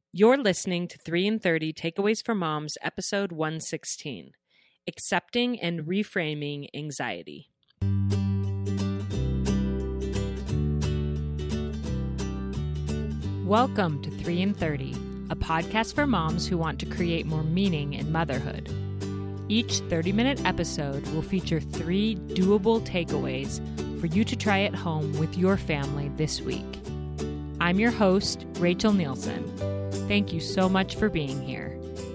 You're listening to 3 in 30 Takeaways for Moms, episode 116, Accepting and Reframing Anxiety. Welcome to 3 in 30, a podcast for moms who want to create more meaning in motherhood. Each 30-minute episode will feature 3 doable takeaways for you to try at home with your family this week. I'm your host, Rachel Nielsen. Thank you so much for being here.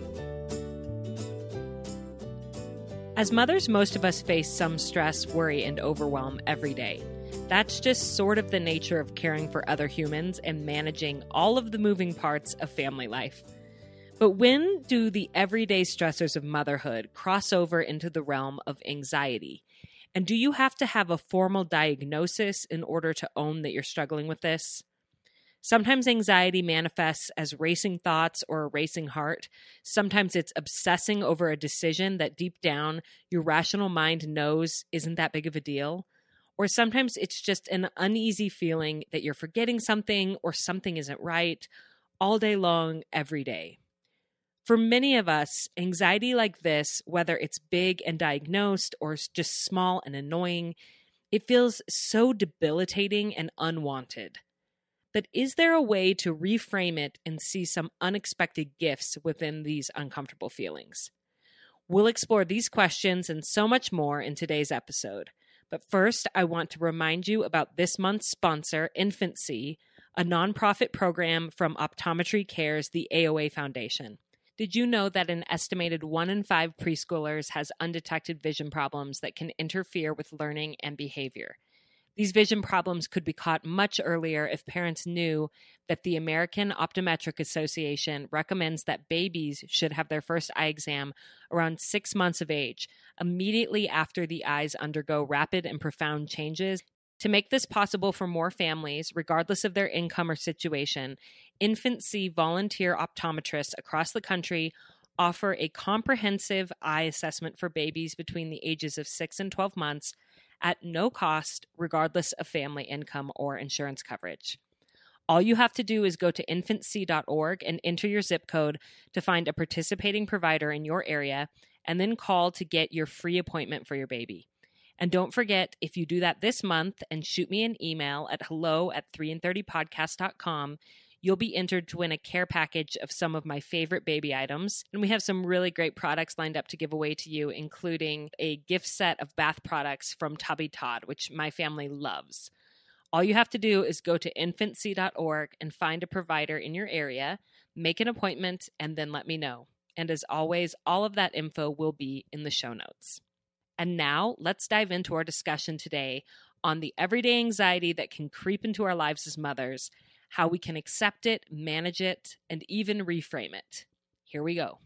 As mothers, most of us face some stress, worry, and overwhelm every day. That's just sort of the nature of caring for other humans and managing all of the moving parts of family life. But when do the everyday stressors of motherhood cross over into the realm of anxiety? And do you have to have a formal diagnosis in order to own that you're struggling with this? Sometimes anxiety manifests as racing thoughts or a racing heart. Sometimes it's obsessing over a decision that deep down your rational mind knows isn't that big of a deal. Or sometimes it's just an uneasy feeling that you're forgetting something or something isn't right all day long, every day. For many of us, anxiety like this, whether it's big and diagnosed or just small and annoying, it feels so debilitating and unwanted. But is there a way to reframe it and see some unexpected gifts within these uncomfortable feelings? We'll explore these questions and so much more in today's episode. But first, I want to remind you about this month's sponsor, Infancy, a nonprofit program from Optometry Care's the AOA Foundation. Did you know that an estimated 1 in 5 preschoolers has undetected vision problems that can interfere with learning and behavior? These vision problems could be caught much earlier if parents knew that the American Optometric Association recommends that babies should have their first eye exam around 6 months of age, immediately after the eyes undergo rapid and profound changes. To make this possible for more families, regardless of their income or situation, Infancy volunteer optometrists across the country offer a comprehensive eye assessment for babies between the ages of 6 and 12 months at no cost, regardless of family income or insurance coverage. All you have to do is go to infancy.org and enter your zip code to find a participating provider in your area, and then call to get your free appointment for your baby. And don't forget, if you do that this month and shoot me an email at hello@3in30podcast.com, you'll be entered to win a care package of some of my favorite baby items. And we have some really great products lined up to give away to you, including a gift set of bath products from Tubby Todd, which my family loves. All you have to do is go to infancy.org and find a provider in your area, make an appointment, and then let me know. And as always, all of that info will be in the show notes. And now let's dive into our discussion today on the everyday anxiety that can creep into our lives as mothers, how we can accept it, manage it, and even reframe it. Here we go.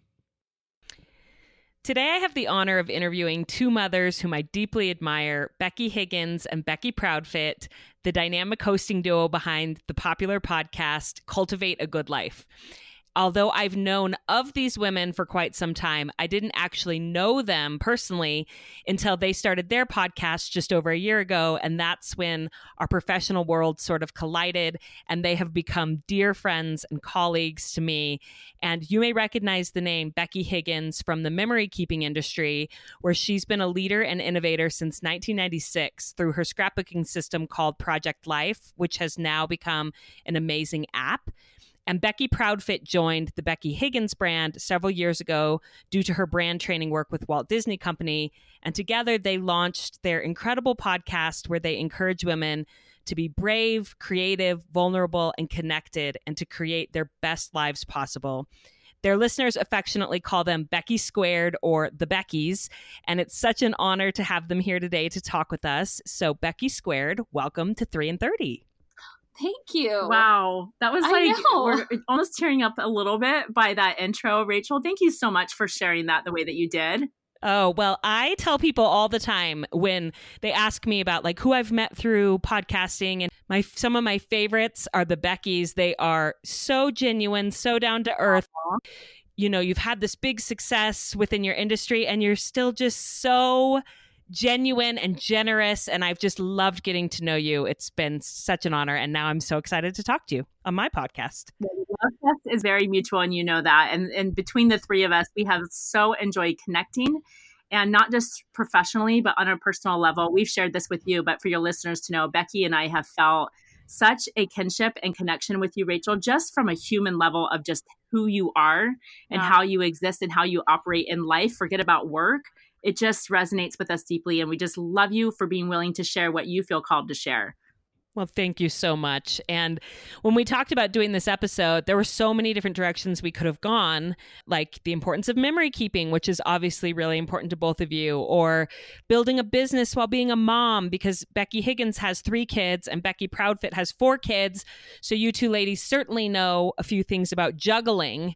Today I have the honor of interviewing 2 mothers whom I deeply admire, Becky Higgins and Becky Proudfit, the dynamic hosting duo behind the popular podcast Cultivate a Good Life. Although I've known of these women for quite some time, I didn't actually know them personally until they started their podcast just over a year ago. And that's when our professional world sort of collided, and they have become dear friends and colleagues to me. And you may recognize the name Becky Higgins from the memory keeping industry, where she's been a leader and innovator since 1996 through her scrapbooking system called Project Life, which has now become an amazing app. And Becky Proudfit joined the Becky Higgins brand several years ago due to her brand training work with Walt Disney Company. And together they launched their incredible podcast where they encourage women to be brave, creative, vulnerable, and connected, and to create their best lives possible. Their listeners affectionately call them Becky Squared or the Beckys, and it's such an honor to have them here today to talk with us. So Becky Squared, welcome to 3 in 30. Thank you. Wow. That was we're almost tearing up a little bit by that intro. Rachel, thank you so much for sharing that the way that you did. Oh, well, I tell people all the time when they ask me about like who I've met through podcasting, and some of my favorites are the Beckys. They are so genuine, so down to earth. You know, you've had this big success within your industry and you're still just so genuine and generous, and I've just loved getting to know you. It's been such an honor, and now I'm so excited to talk to you on my podcast. The love fest is very mutual, and you know that. And between the three of us, we have so enjoyed connecting, and not just professionally, but on a personal level. We've shared this with you, but for your listeners to know, Becky and I have felt such a kinship and connection with you, Rachel, just from a human level of just who you are and how you exist and how you operate in life. Forget about work. It just resonates with us deeply. And we just love you for being willing to share what you feel called to share. Well, thank you so much. And when we talked about doing this episode, there were so many different directions we could have gone, like the importance of memory keeping, which is obviously really important to both of you, or building a business while being a mom, because Becky Higgins has 3 kids and Becky Proudfit has 4 kids. So you two ladies certainly know a few things about juggling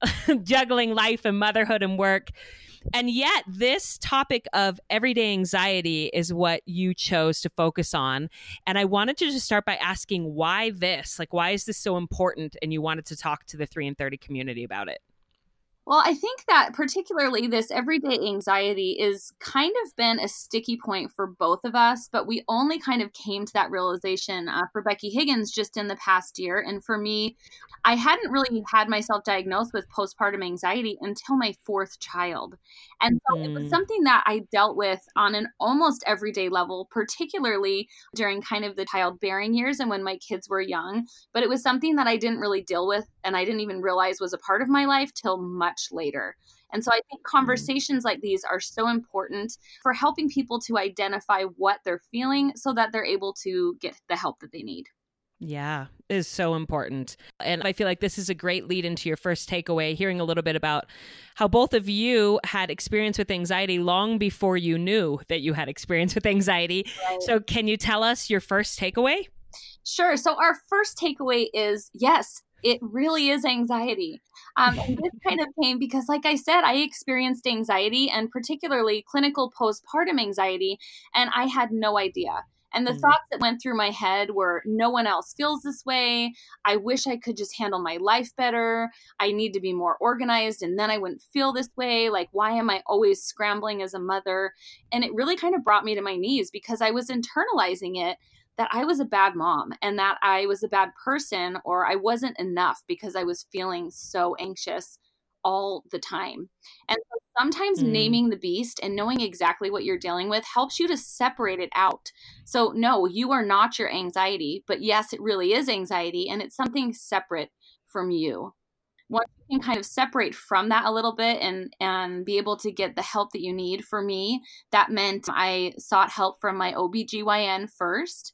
life and motherhood and work. And yet this topic of everyday anxiety is what you chose to focus on. And I wanted to just start by asking why this? Like, why is this so important? And you wanted to talk to the 3 in 30 community about it. Well, I think that particularly this everyday anxiety is kind of been a sticky point for both of us, but we only kind of came to that realization for Becky Higgins just in the past year. And for me, I hadn't really had myself diagnosed with postpartum anxiety until my 4th child. And so it was something that I dealt with on an almost everyday level, particularly during kind of the childbearing years and when my kids were young. But it was something that I didn't really deal with and I didn't even realize was a part of my life till much later. And so I think conversations like these are so important for helping people to identify what they're feeling so that they're able to get the help that they need. Yeah, it is so important. And I feel like this is a great lead into your first takeaway, hearing a little bit about how both of you had experience with anxiety long before you knew that you had experience with anxiety. Right. So can you tell us your first takeaway? Sure. So our first takeaway is, yes, it really is anxiety. And this kind of came because, like I said, I experienced anxiety and particularly clinical postpartum anxiety, and I had no idea. And the thoughts that went through my head were, no one else feels this way. I wish I could just handle my life better. I need to be more organized and then I wouldn't feel this way. Like, why am I always scrambling as a mother? And it really kind of brought me to my knees because I was internalizing it that I was a bad mom and that I was a bad person or I wasn't enough because I was feeling so anxious all the time. And so sometimes naming the beast and knowing exactly what you're dealing with helps you to separate it out. So no, you are not your anxiety, but yes, it really is anxiety and it's something separate from you. Once you can kind of separate from that a little bit and be able to get the help that you need, for me, that meant I sought help from my OBGYN first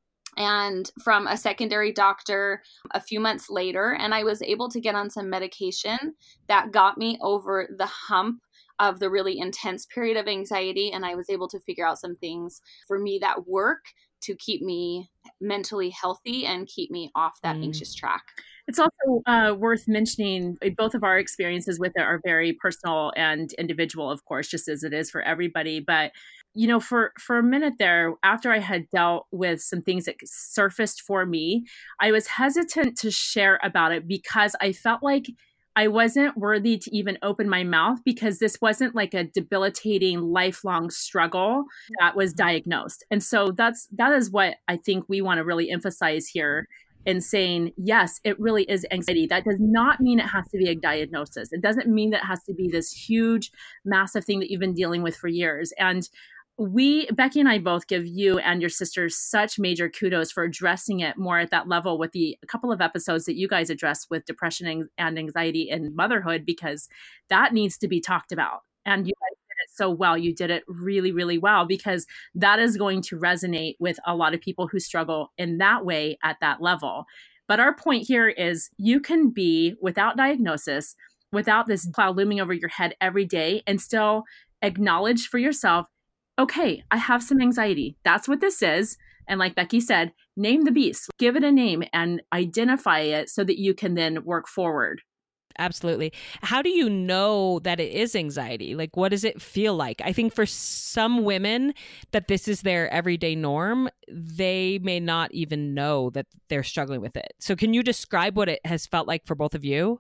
and from a secondary doctor a few months later. And I was able to get on some medication that got me over the hump of the really intense period of anxiety. And I was able to figure out some things for me that work to keep me mentally healthy and keep me off that anxious track. It's also worth mentioning both of our experiences with it are very personal and individual, of course, just as it is for everybody. But, you know, for a minute there, after I had dealt with some things that surfaced for me, I was hesitant to share about it because I felt like I wasn't worthy to even open my mouth because this wasn't like a debilitating lifelong struggle that was diagnosed. And so that is what I think we want to really emphasize here in saying, yes, it really is anxiety. That does not mean it has to be a diagnosis. It doesn't mean that it has to be this huge, massive thing that you've been dealing with for years. And Becky and I both give you and your sisters such major kudos for addressing it more at that level with a couple of episodes that you guys addressed with depression and anxiety in motherhood, because that needs to be talked about. And you guys did it so well. You did it really, really well, because that is going to resonate with a lot of people who struggle in that way at that level. But our point here is you can be without diagnosis, without this cloud looming over your head every day, and still acknowledge for yourself, okay, I have some anxiety. That's what this is. And like Becky said, name the beast, give it a name and identify it so that you can then work forward. Absolutely. How do you know that it is anxiety? Like, what does it feel like? I think for some women that this is their everyday norm, they may not even know that they're struggling with it. So can you describe what it has felt like for both of you?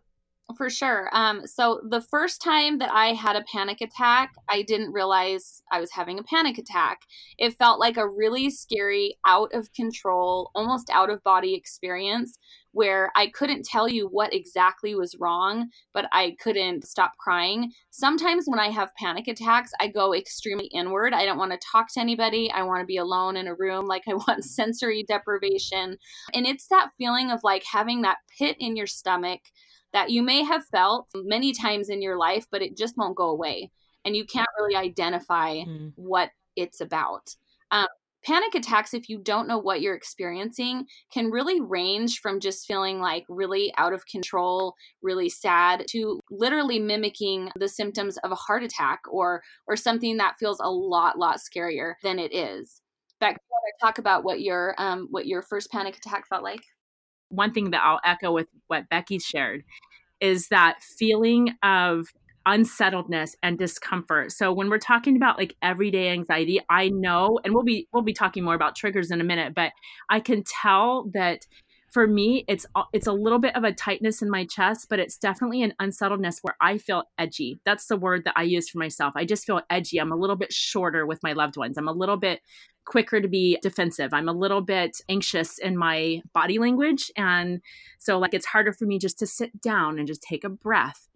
For sure. So the first time that I had a panic attack, I didn't realize I was having a panic attack. It felt like a really scary, out of control, almost out of body experience where I couldn't tell you what exactly was wrong, but I couldn't stop crying. Sometimes when I have panic attacks, I go extremely inward. I don't want to talk to anybody. I want to be alone in a room. Like I want sensory deprivation. And it's that feeling of like having that pit in your stomach that you may have felt many times in your life, but it just won't go away. And you can't really identify what it's about. Panic attacks, if you don't know what you're experiencing, can really range from just feeling like really out of control, really sad, to literally mimicking the symptoms of a heart attack or something that feels a lot scarier than it is. Beck, do you want to talk about what your first panic attack felt like? One thing that I'll echo with what Becky shared is that feeling of unsettledness and discomfort. So when we're talking about like everyday anxiety, I know, and we'll be talking more about triggers in a minute, but I can tell that for me, it's a little bit of a tightness in my chest, but it's definitely an unsettledness where I feel edgy. That's the word that I use for myself. I just feel edgy. I'm a little bit shorter with my loved ones. I'm a little bit quicker to be defensive. I'm a little bit anxious in my body language. And so like, it's harder for me just to sit down and just take a breath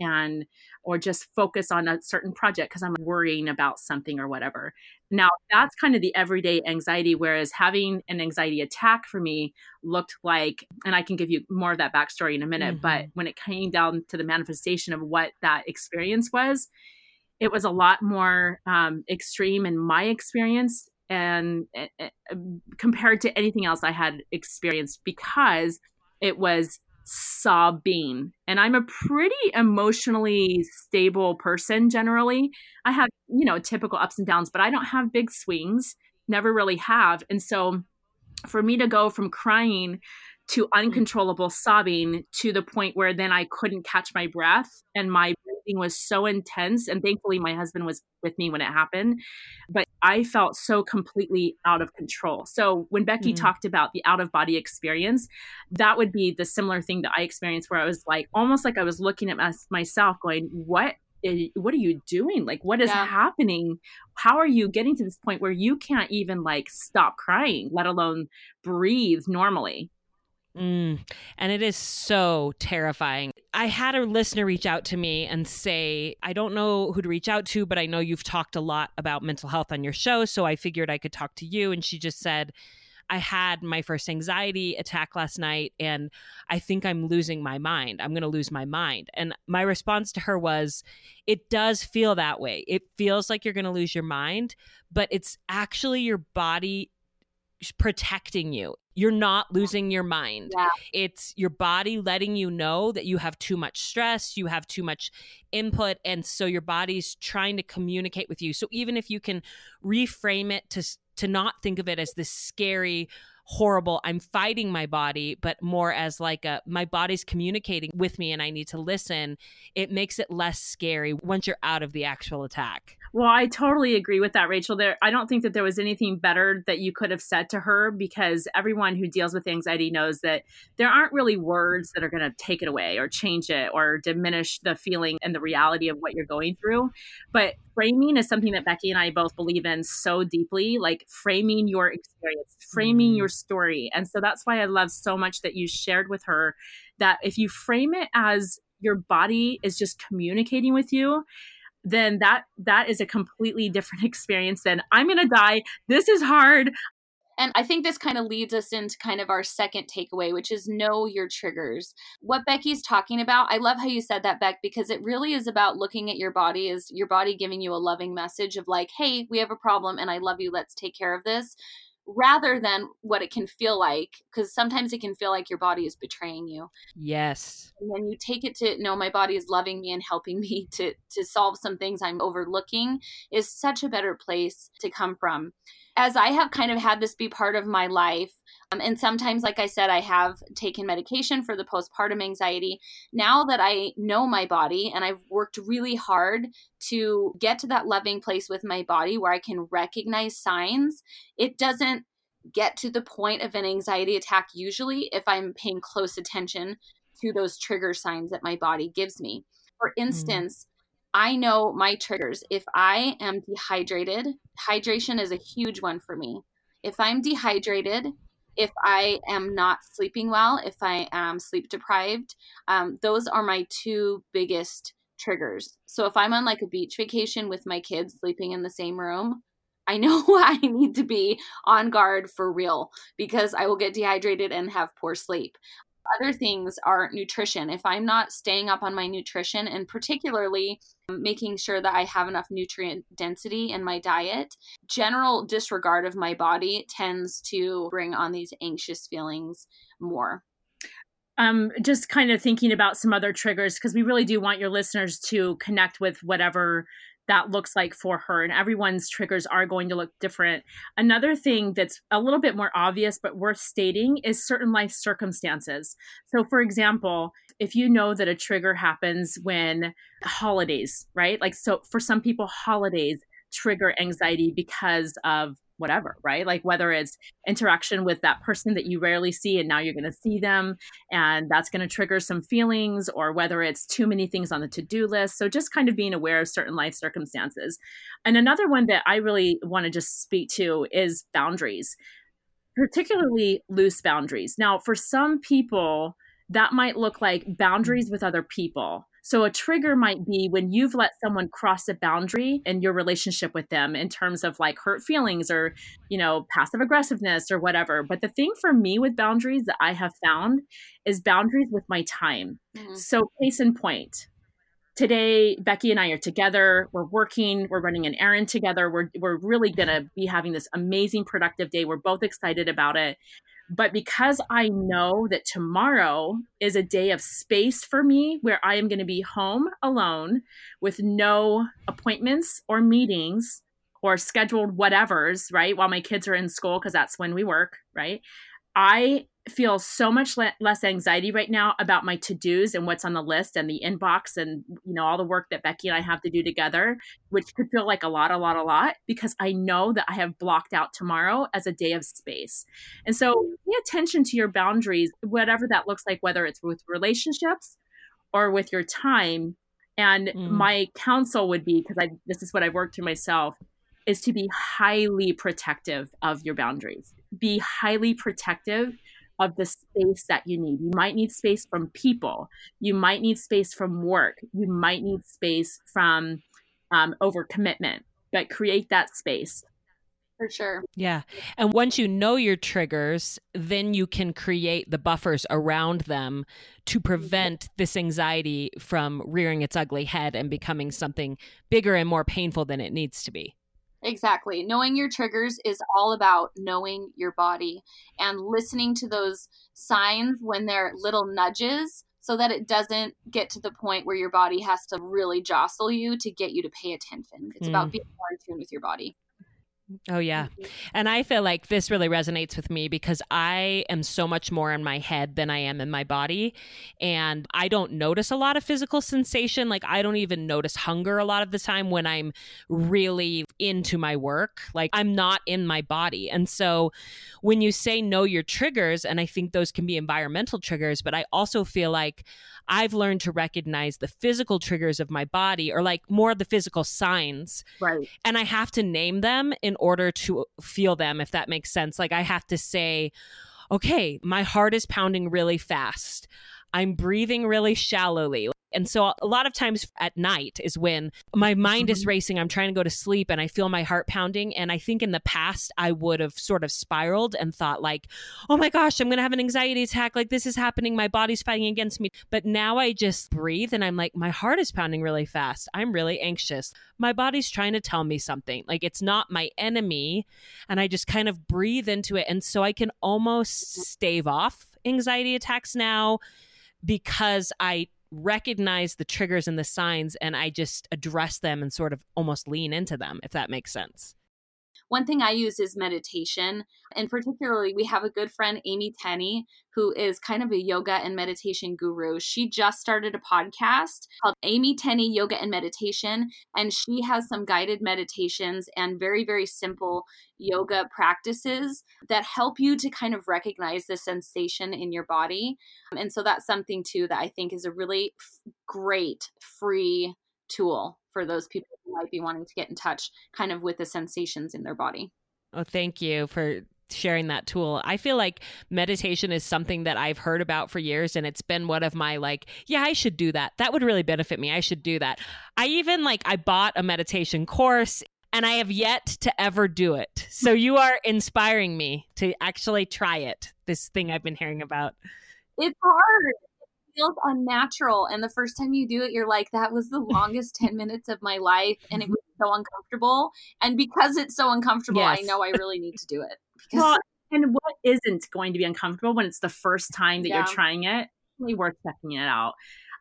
or just focus on a certain project because I'm worrying about something or whatever. Now that's kind of the everyday anxiety, whereas having an anxiety attack for me looked like, and I can give you more of that backstory in a minute, but when it came down to the manifestation of what that experience was, it was a lot more extreme in my experience and compared to anything else I had experienced, because it was sobbing. And I'm a pretty emotionally stable person generally. I have, typical ups and downs, but I don't have big swings, never really have. And so for me to go from crying to uncontrollable sobbing to the point where then I couldn't catch my breath and my breathing was so intense. And thankfully my husband was with me when it happened, but I felt so completely out of control. So when Becky talked about the out of body experience, that would be the similar thing that I experienced, where I was like, almost like I was looking at myself going, what are you doing? Like, what is happening? How are you getting to this point where you can't even like stop crying, let alone breathe normally? And it is so terrifying. I had a listener reach out to me and say, I don't know who to reach out to, but I know you've talked a lot about mental health on your show, so I figured I could talk to you. And she just said, I had my first anxiety attack last night, and I think I'm losing my mind. I'm going to lose my mind. And my response to her was, it does feel that way. It feels like you're going to lose your mind, but it's actually your body protecting you. You're not losing your mind. Yeah. It's your body letting you know that you have too much stress, you have too much input, and so your body's trying to communicate with you. So even if you can reframe it to not think of it as this scary, horrible, I'm fighting my body, but more as like my body's communicating with me and I need to listen, it makes it less scary once you're out of the actual attack. Well, I totally agree with that, Rachel. I don't think that there was anything better that you could have said to her, because everyone who deals with anxiety knows that there aren't really words that are going to take it away or change it or diminish the feeling and the reality of what you're going through. But framing is something that Becky and I both believe in so deeply, like framing your experience, framing your story. And so that's why I love so much that you shared with her that if you frame it as your body is just communicating with you, then that is a completely different experience than I'm going to die. This is hard. And I think this kind of leads us into kind of our second takeaway, which is know your triggers. What Becky's talking about, I love how you said that, Beck, because it really is about looking at your body as your body giving you a loving message of like, hey, we have a problem and I love you. Let's take care of this. Rather than what it can feel like, because sometimes it can feel like your body is betraying you. Yes. And when you take it to, no, my body is loving me and helping me to solve some things I'm overlooking, is such a better place to come from. As I have kind of had this be part of my life, and sometimes, like I said, I have taken medication for the postpartum anxiety. Now that I know my body and I've worked really hard to get to that loving place with my body where I can recognize signs, it doesn't get to the point of an anxiety attack usually if I'm paying close attention to those trigger signs that my body gives me. For instance, I know my triggers. If I am dehydrated, hydration is a huge one for me. If I'm dehydrated, if I am not sleeping well, if I am sleep deprived, those are my two biggest triggers. So if I'm on like a beach vacation with my kids sleeping in the same room, I know I need to be on guard for real because I will get dehydrated and have poor sleep. Other things are nutrition. If I'm not staying up on my nutrition, and particularly making sure that I have enough nutrient density in my diet, general disregard of my body tends to bring on these anxious feelings more. Just kind of thinking about some other triggers, because we really do want your listeners to connect with whatever that looks like for her, and everyone's triggers are going to look different. Another thing that's a little bit more obvious but worth stating is certain life circumstances. So for example, if you know that a trigger happens when holidays, right? Like, so for some people, holidays trigger anxiety because of whatever, right? Like whether it's interaction with that person that you rarely see and now you're going to see them and that's going to trigger some feelings, or whether it's too many things on the to-do list. So just kind of being aware of certain life circumstances. And another one that I really want to just speak to is boundaries, particularly loose boundaries. Now, for some people, that might look like boundaries with other people. So a trigger might be when you've let someone cross a boundary in your relationship with them in terms of like hurt feelings or, passive aggressiveness or whatever. But the thing for me with boundaries that I have found is boundaries with my time. Mm-hmm. So case in point, today, Becky and I are together. We're working. We're running an errand together. We're really going to be having this amazing, productive day. We're both excited about it. But because I know that tomorrow is a day of space for me where I am going to be home alone with no appointments or meetings or scheduled whatevers, right? While my kids are in school, because that's when we work, right? I feel so much less anxiety right now about my to-dos and what's on the list and the inbox and, all the work that Becky and I have to do together, which could feel like a lot, because I know that I have blocked out tomorrow as a day of space. And so pay attention to your boundaries, whatever that looks like, whether it's with relationships or with your time. And my counsel would be, because this is what I've worked through myself, is to be highly protective of your boundaries. Be highly protective of the space that you need. You might need space from people. You might need space from work. You might need space from overcommitment, but create that space. For sure. Yeah. And once you know your triggers, then you can create the buffers around them to prevent this anxiety from rearing its ugly head and becoming something bigger and more painful than it needs to be. Exactly. Knowing your triggers is all about knowing your body and listening to those signs when they're little nudges so that it doesn't get to the point where your body has to really jostle you to get you to pay attention. It's about being more in tune with your body. Oh, yeah. And I feel like this really resonates with me because I am so much more in my head than I am in my body. And I don't notice a lot of physical sensation. Like I don't even notice hunger a lot of the time when I'm really into my work. Like I'm not in my body. And so when you say know your triggers, and I think those can be environmental triggers, but I also feel like I've learned to recognize the physical triggers of my body, or like more of the physical signs. Right. And I have to name them in order to feel them, if that makes sense. Like I have to say, okay, my heart is pounding really fast. I'm breathing really shallowly. And so a lot of times at night is when my mind is racing. I'm trying to go to sleep and I feel my heart pounding. And I think in the past, I would have sort of spiraled and thought like, oh my gosh, I'm going to have an anxiety attack. Like this is happening. My body's fighting against me. But now I just breathe and I'm like, my heart is pounding really fast. I'm really anxious. My body's trying to tell me something. Like it's not my enemy. And I just kind of breathe into it. And so I can almost stave off anxiety attacks now because I recognize the triggers and the signs and I just address them and sort of almost lean into them, if that makes sense. one thing I use is meditation. And particularly, we have a good friend, Amy Tenney, who is kind of a yoga and meditation guru. She just started a podcast called Amy Tenney Yoga and Meditation. And she has some guided meditations and very, very simple yoga practices that help you to kind of recognize the sensation in your body. And so that's something too that I think is a really great free tool for those people who might be wanting to get in touch kind of with the sensations in their body. Oh, thank you for sharing that tool. I feel like meditation is something that I've heard about for years, and it's been one of my yeah, I should do that. That would really benefit me. I should do that. I even I bought a meditation course and I have yet to ever do it. So you are inspiring me to actually try it, this thing I've been hearing about. It's hard. It feels unnatural. And the first time you do it, you're like, that was the longest 10 minutes of my life. And it was so uncomfortable. And because it's so uncomfortable, yes. I know I really need to do it. Well, and what isn't going to be uncomfortable when it's the first time that you're trying it? Really worth checking it out.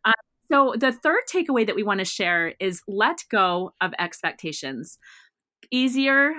So the third takeaway that we want to share is let go of expectations. Easier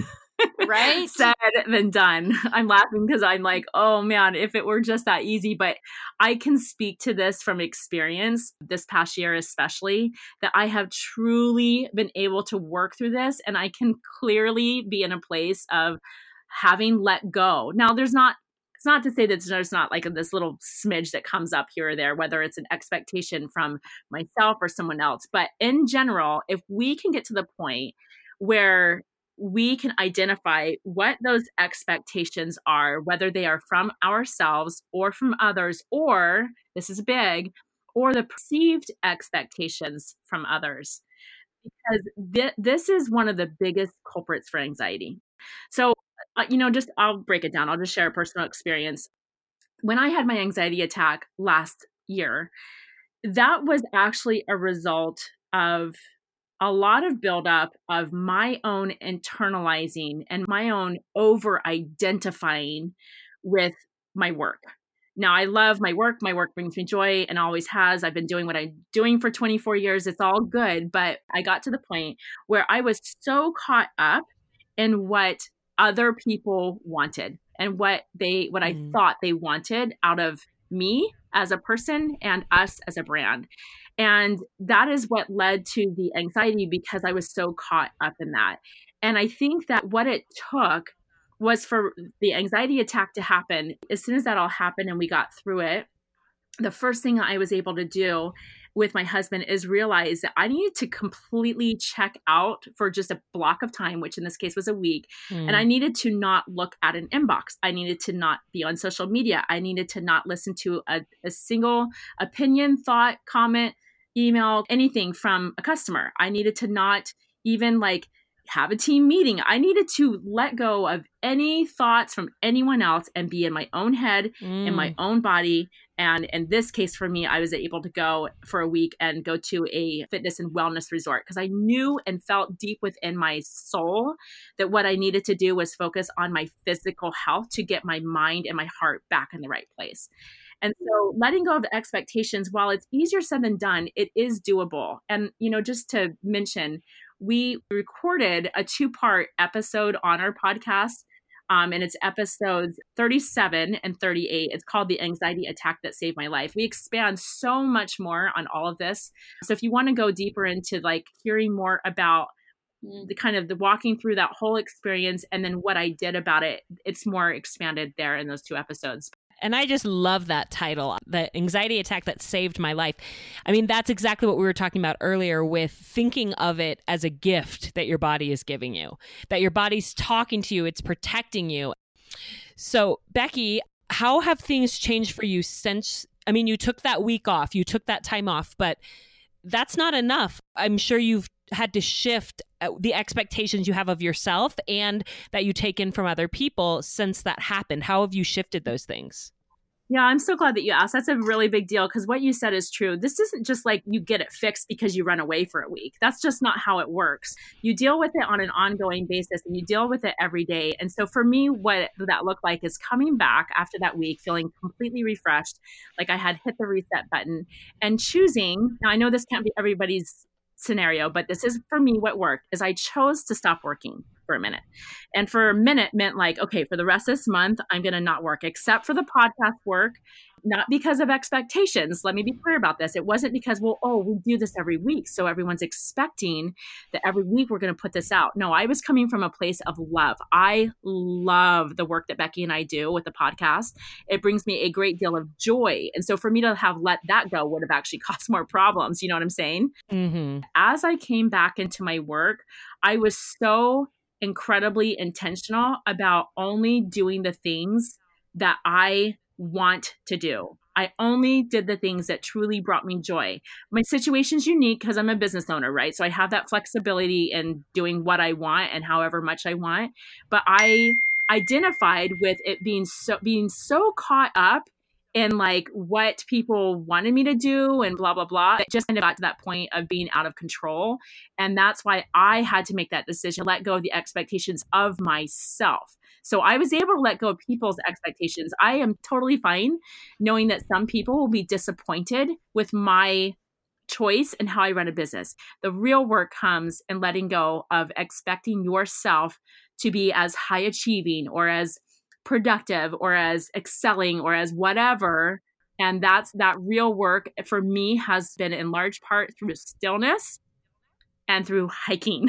right? said than done. I'm laughing because I'm like, oh man, if it were just that easy. But I can speak to this from experience this past year, especially, that I have truly been able to work through this. And I can clearly be in a place of having let go. Now, it's not to say that there's not this little smidge that comes up here or there, whether it's an expectation from myself or someone else. But in general, if we can get to the point where we can identify what those expectations are, whether they are from ourselves or from others, or this is big, or the perceived expectations from others, because this is one of the biggest culprits for anxiety. So, I'll break it down. I'll just share a personal experience. When I had my anxiety attack last year, that was actually a result of a lot of buildup of my own internalizing and my own over-identifying with my work. Now, I love my work. My work brings me joy and always has. I've been doing what I'm doing for 24 years. It's all good. But I got to the point where I was so caught up in what other people wanted and what I thought they wanted out of me as a person and us as a brand. And that is what led to the anxiety, because I was so caught up in that. And I think that what it took was for the anxiety attack to happen. As soon as that all happened and we got through it, the first thing I was able to do with my husband is realize that I needed to completely check out for just a block of time, which in this case was a week. And I needed to not look at an inbox. I needed to not be on social media. I needed to not listen to a single opinion, thought, comment, email, anything from a customer. I needed to not even have a team meeting. I needed to let go of any thoughts from anyone else and be in my own head, in my own body. And in this case for me, I was able to go for a week and go to a fitness and wellness resort, because I knew and felt deep within my soul that what I needed to do was focus on my physical health to get my mind and my heart back in the right place. And so letting go of the expectations, while it's easier said than done, it is doable. And, just to mention, we recorded a 2-part episode on our podcast, and it's episodes 37 and 38. It's called The Anxiety Attack That Saved My Life. We expand so much more on all of this. So if you want to go deeper into hearing more about the kind of the walking through that whole experience and then what I did about it, it's more expanded there in those 2 episodes. And I just love that title, The Anxiety Attack That Saved My Life. I mean, that's exactly what we were talking about earlier with thinking of it as a gift that your body is giving you, that your body's talking to you, it's protecting you. So, Becky, how have things changed for you since, you took that week off, you took that time off, but that's not enough. I'm sure you've had to shift the expectations you have of yourself and that you take in from other people since that happened. How have you shifted those things? Yeah, I'm so glad that you asked. That's a really big deal, because what you said is true. This isn't just you get it fixed because you run away for a week. That's just not how it works. You deal with it on an ongoing basis and you deal with it every day. And so for me, what that looked like is coming back after that week, feeling completely refreshed, like I had hit the reset button, and choosing. Now, I know this can't be everybody's scenario, but this is for me what worked, is I chose to stop working for a minute. And for a minute meant like, okay, for the rest of this month, I'm going to not work except for the podcast work, not because of expectations. Let me be clear about this. It wasn't because, well, oh, we do this every week, so everyone's expecting that every week we're going to put this out. No, I was coming from a place of love. I love the work that Becky and I do with the podcast. It brings me a great deal of joy. And so for me to have let that go would have actually caused more problems. You know what I'm saying? Mm-hmm. As I came back into my work, I was so incredibly intentional about only doing the things that I want to do. I only did the things that truly brought me joy. My situation's unique because I'm a business owner, right? So I have that flexibility in doing what I want and however much I want. But I identified with it being so caught up in like what people wanted me to do and blah, blah, blah. It just kind of got to that point of being out of control. And that's why I had to make that decision, let go of the expectations of myself. So I was able to let go of people's expectations. I am totally fine knowing that some people will be disappointed with my choice and how I run a business. The real work comes in letting go of expecting yourself to be as high achieving or as productive or as excelling or as whatever. And that real work for me has been in large part through stillness and through hiking.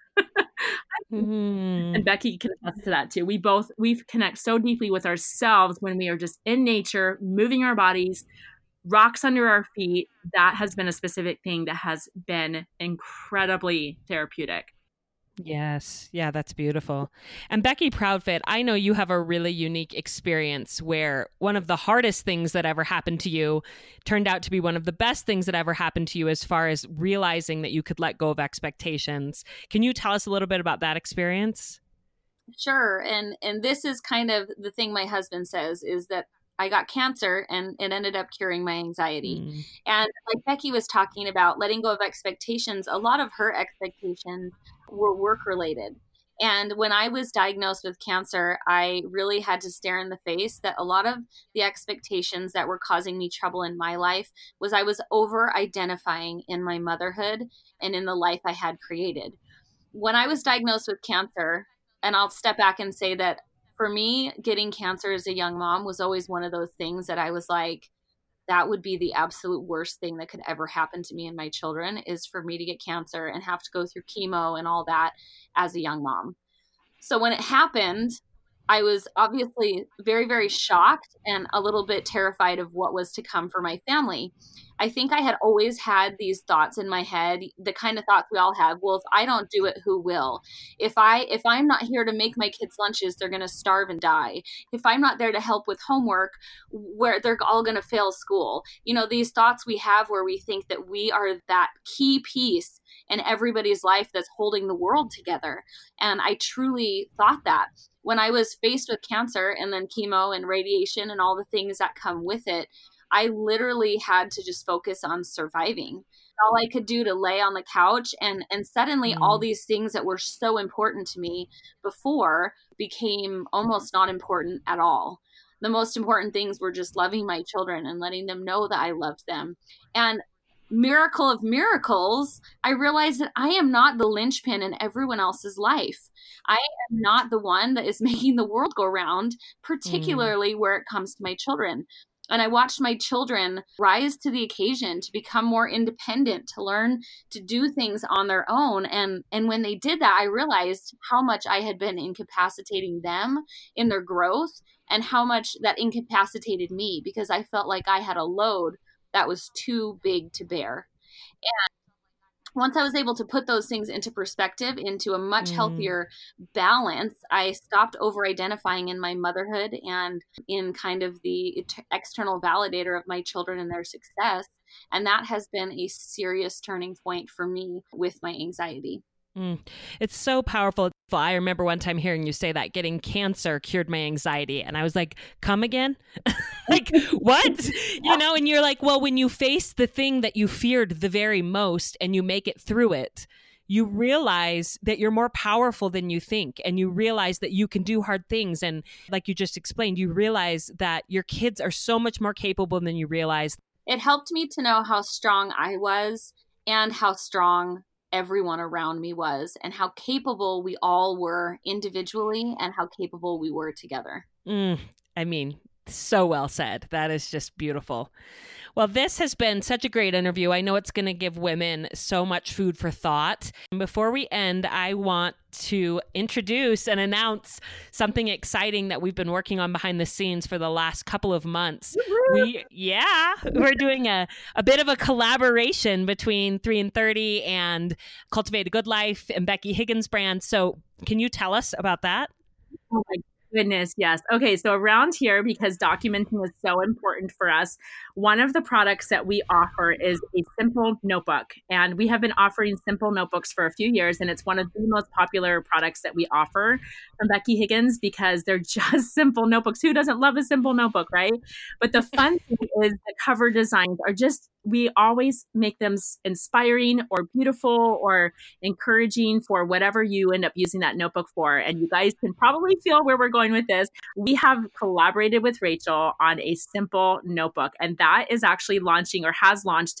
And Becky can attest to that too. We connect so deeply with ourselves when we are just in nature, moving our bodies, rocks under our feet. That has been a specific thing that has been incredibly therapeutic. Yes. Yeah, that's beautiful. And Becky Proudfit, I know you have a really unique experience where one of the hardest things that ever happened to you turned out to be one of the best things that ever happened to you as far as realizing that you could let go of expectations. Can you tell us a little bit about that experience? Sure. And this is kind of the thing my husband says is that I got cancer and it ended up curing my anxiety. And like Becky was talking about letting go of expectations, a lot of her expectations were work related. And when I was diagnosed with cancer, I really had to stare in the face that a lot of the expectations that were causing me trouble in my life was I was over identifying in my motherhood and in the life I had created. When I was diagnosed with cancer, and I'll step back and say that for me, getting cancer as a young mom was always one of those things that I was like, that would be the absolute worst thing that could ever happen to me and my children is for me to get cancer and have to go through chemo and all that as a young mom. So when it happened, I was obviously very, very shocked and a little bit terrified of what was to come for my family. I think I had always had these thoughts in my head, the kind of thoughts we all have. Well, if I don't do it, who will? If I'm not here to make my kids lunches, they're going to starve and die. If I'm not there to help with homework, where they're all going to fail school. You know, these thoughts we have where we think that we are that key piece in everybody's life that's holding the world together. And I truly thought that. When I was faced with cancer and then chemo and radiation and all the things that come with it, I literally had to just focus on surviving. All I could do to lay on the couch and suddenly all these things that were so important to me before became almost not important at all. The most important things were just loving my children and letting them know that I loved them. And miracle of miracles, I realized that I am not the linchpin in everyone else's life. I am not the one that is making the world go round, particularly where it comes to my children. And I watched my children rise to the occasion to become more independent, to learn to do things on their own. And when they did that, I realized how much I had been incapacitating them in their growth and how much that incapacitated me because I felt like I had a load that was too big to bear. And once I was able to put those things into perspective, into a much healthier balance, I stopped over-identifying in my motherhood and in kind of the external validator of my children and their success. And that has been a serious turning point for me with my anxiety. It's so powerful. I remember one time hearing you say that getting cancer cured my anxiety. And I was like, come again? Like, what? You know, and you're like, well, when you face the thing that you feared the very most and you make it through it, you realize that you're more powerful than you think. And you realize that you can do hard things. And like you just explained, you realize that your kids are so much more capable than you realize. It helped me to know how strong I was and how strong everyone around me was and how capable we all were individually and how capable we were together. I mean, so well said. That is just beautiful. Well, this has been such a great interview. I know it's going to give women so much food for thought. And before we end, I want to introduce and announce something exciting that we've been working on behind the scenes for the last couple of months. We're doing a bit of a collaboration between 3 in 30 and Cultivate a Good Life and Becky Higgins brand. So can you tell us about that? Oh my goodness, yes. Okay, so around here, because documenting is so important for us, one of the products that we offer is a simple notebook. And we have been offering simple notebooks for a few years, and it's one of the most popular products that we offer from Becky Higgins because they're just simple notebooks. Who doesn't love a simple notebook, right? But the fun thing is the cover designs are just, we always make them inspiring or beautiful or encouraging for whatever you end up using that notebook for. And you guys can probably feel where we're going with this. We have collaborated with Rachel on a simple notebook, and that is actually launching or has launched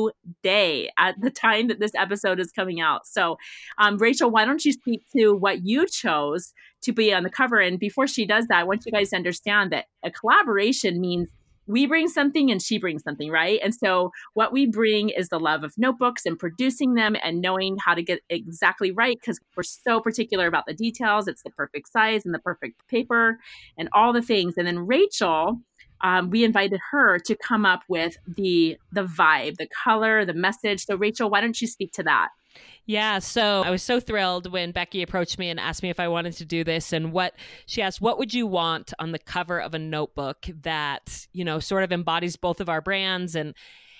today at the time that this episode is coming out. So, Rachel, why don't you speak to what you chose to be on the cover? And before she does that, I want you guys to understand that a collaboration means we bring something and she brings something, right? And so what we bring is the love of notebooks and producing them and knowing how to get exactly right because we're so particular about the details. It's the perfect size and the perfect paper and all the things. And then Rachel, we invited her to come up with the vibe, the color, the message. So Rachel, why don't you speak to that? Yeah, so I was so thrilled when Becky approached me and asked me if I wanted to do this. And she asked, what would you want on the cover of a notebook that, sort of embodies both of our brands? And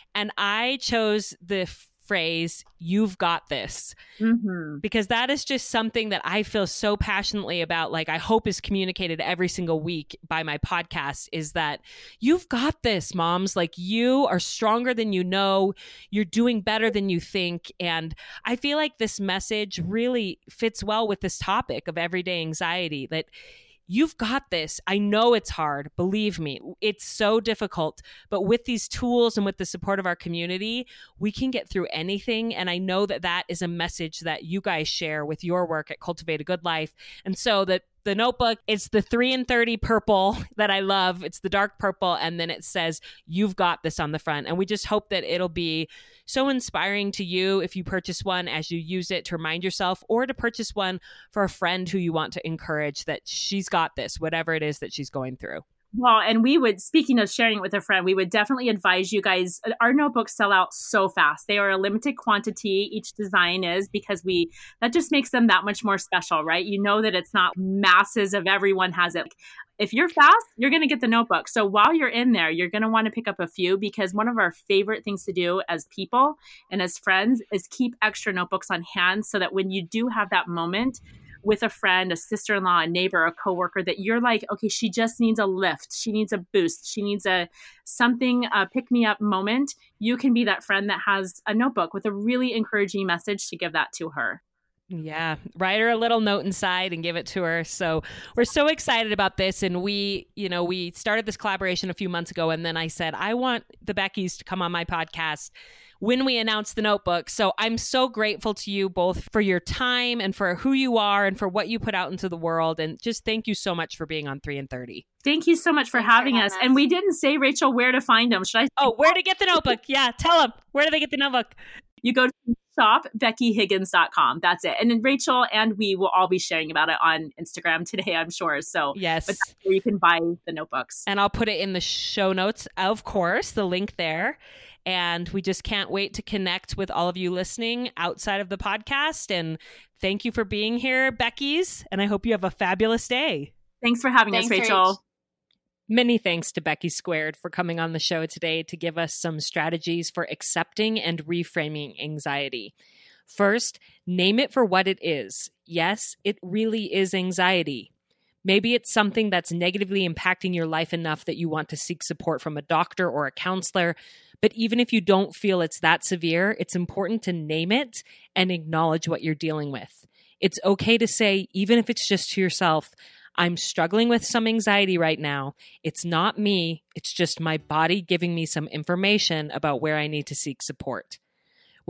I chose the phrase, "You've got this," because that is just something that I feel so passionately about. Like, I hope is communicated every single week by my podcast is that you've got this, moms. Like, you are stronger than you know. You're doing better than you think. And I feel like this message really fits well with this topic of everyday anxiety, that you've got this. I know it's hard. Believe me, it's so difficult. But with these tools and with the support of our community, we can get through anything. And I know that that is a message that you guys share with your work at Cultivate a Good Life. And so the notebook, it's the 3 in 30 purple that I love. It's the dark purple. And then it says, "You've got this" on the front. And we just hope that it'll be so inspiring to you if you purchase one as you use it to remind yourself, or to purchase one for a friend who you want to encourage that she's got this, whatever it is that she's going through. Well, and we would, speaking of sharing it with a friend, we would definitely advise you guys, our notebooks sell out so fast. They are a limited quantity. Each design is, because that just makes them that much more special, right? You know that it's not masses of everyone has it. If you're fast, you're going to get the notebook. So while you're in there, you're going to want to pick up a few, because one of our favorite things to do as people and as friends is keep extra notebooks on hand so that when you do have that moment with a friend, a sister-in-law, a neighbor, a coworker, that you're like, okay, she just needs a lift. She needs a boost. She needs a pick-me-up moment. You can be that friend that has a notebook with a really encouraging message to give that to her. Yeah, write her a little note inside and give it to her. So we're so excited about this. And we started this collaboration a few months ago. And then I said, I want the Beckys to come on my podcast when we announced the notebook. So I'm so grateful to you both for your time and for who you are and for what you put out into the world. And just thank you so much for being on 3 in 30. Thank you so much for having us. And we didn't say, Rachel, where to find them. Should I? Oh, where to get the notebook? Yeah, tell them. Where do they get the notebook? You go to shopbeckyhiggins.com. That's it. And then Rachel and we will all be sharing about it on Instagram today, I'm sure. So yes, but that's where you can buy the notebooks. And I'll put it in the show notes, of course, the link there. And we just can't wait to connect with all of you listening outside of the podcast. And thank you for being here, Becky's. And I hope you have a fabulous day. Thanks for having us, Rachel. Many thanks to Becky Squared for coming on the show today to give us some strategies for accepting and reframing anxiety. First, name it for what it is. Yes, it really is anxiety. Maybe it's something that's negatively impacting your life enough that you want to seek support from a doctor or a counselor. But even if you don't feel it's that severe, it's important to name it and acknowledge what you're dealing with. It's okay to say, even if it's just to yourself, I'm struggling with some anxiety right now. It's not me. It's just my body giving me some information about where I need to seek support.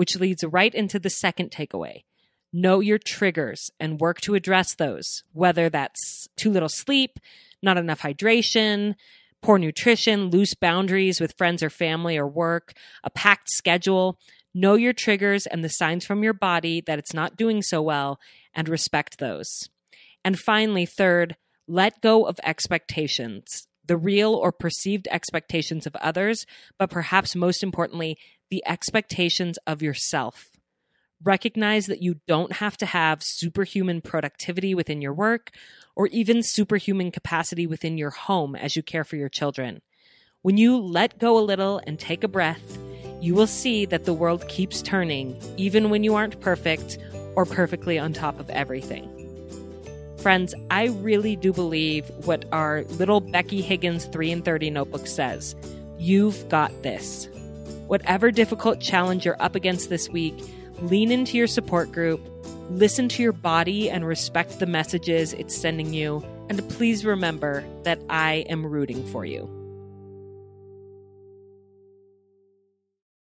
which leads right into the second takeaway. Know your triggers and work to address those, whether that's too little sleep, not enough hydration, poor nutrition, loose boundaries with friends or family or work, a packed schedule. Know your triggers and the signs from your body that it's not doing so well, and respect those. And finally, third, let go of expectations, the real or perceived expectations of others, but perhaps most importantly, the expectations of yourself. Recognize that you don't have to have superhuman productivity within your work or even superhuman capacity within your home as you care for your children. When you let go a little and take a breath, you will see that the world keeps turning, even when you aren't perfect or perfectly on top of everything. Friends, I really do believe what our little Becky Higgins 3 in 30 notebook says. You've got this. Whatever difficult challenge you're up against this week, lean into your support group, listen to your body and respect the messages it's sending you, and please remember that I am rooting for you.